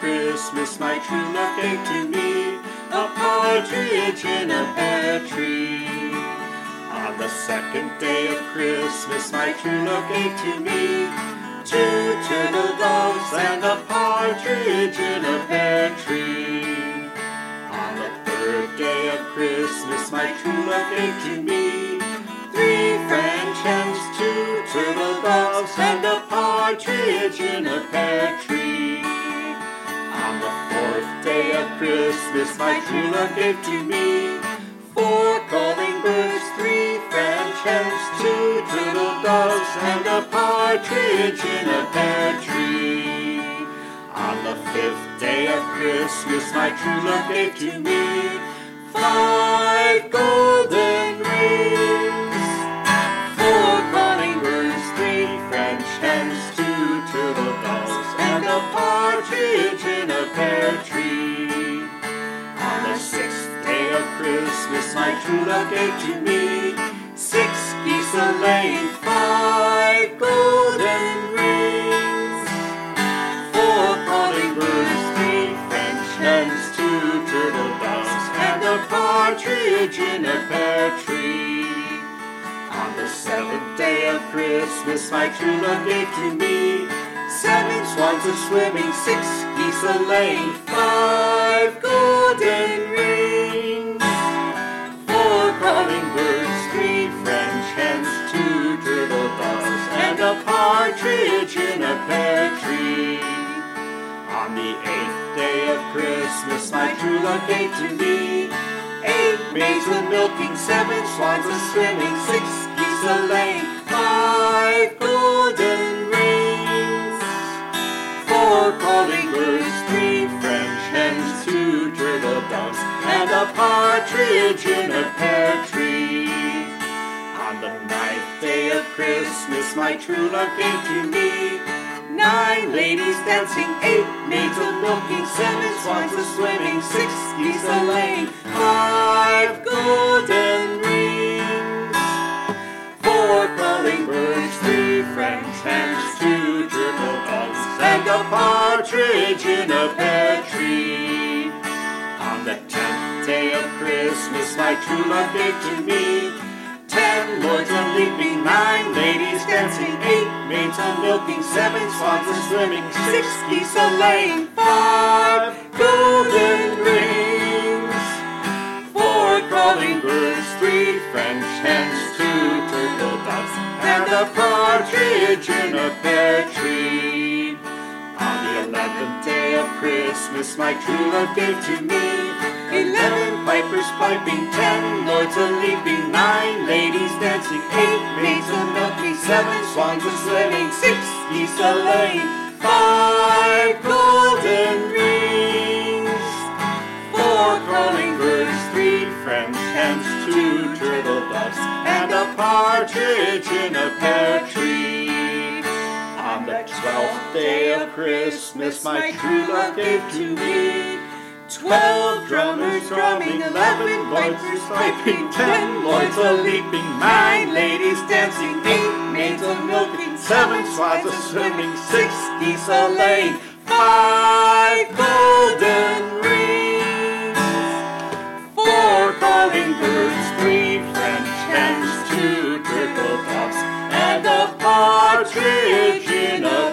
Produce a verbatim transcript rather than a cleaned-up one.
Christmas my true love gave to me, a partridge in a pear tree. On the second day of Christmas my true love gave to me, two turtle doves and a partridge in a pear tree. On the third day of Christmas my true love gave to me, three French hens, two turtle doves and a partridge in a pear tree. On the fourth day of Christmas my true love gave to me, four calling birds, three French hens, two turtle doves and a partridge in a pear tree. On the fifth day of Christmas my true love gave to me, five golden rings, four calling birds, three French hens, two turtle doves and a partridge in a pear tree. On the sixth day of Christmas my true love gave to me, six geese a-laying, five golden rings, four calling birds, three French hens, two turtle doves and a partridge in a pear tree. On the seventh day of Christmas my true love gave to me, seven swans a-swimming, six geese a-laying, five golden rings, four calling birds, three French hens, two turtle doves and a partridge in a pear tree. On the eighth day of Christmas my true love gave to me, eight maids a-milking, seven swans a-swimming, six geese a-laying, five golden rings, four calling birds, three French hens, two turtle doves and a partridge in a pear tree. On the ninth day of Christmas my true love gave to me, nine ladies dancing, eight maids a-milking, seven swans a-swimming, six geese a-laying, five golden rings, four calling birds, three French hens, two turtle doves and a partridge in a pear tree. On the tenth day of Christmas my true love gave to me, ten lords a-leaping, nine ladies dancing, eight maids a-milking, seven swans a-swimming, six geese a-laying, five golden rings, four calling birds, three French hens, two turtle doves and a partridge in a pear tree. On the eleventh day of Christmas my true love gave to me, eleven pipers piping, ten lords a-leaping, nine ladies dancing, eight maids a-milking, seven swans a-swimming, six geese a-laying, five golden rings, four calling birds, three French hens, two turtle doves and a partridge in a pear tree. On the twelfth day of Christmas my true love gave to me, twelve drummers drumming, eleven pipers piping, ten lords a-leaping, nine ladies dancing, eight maids a-milking, seven swans a-swimming, six geese a-laying, five golden rings, four calling birds, three French hens, two turtle doves and a partridge in a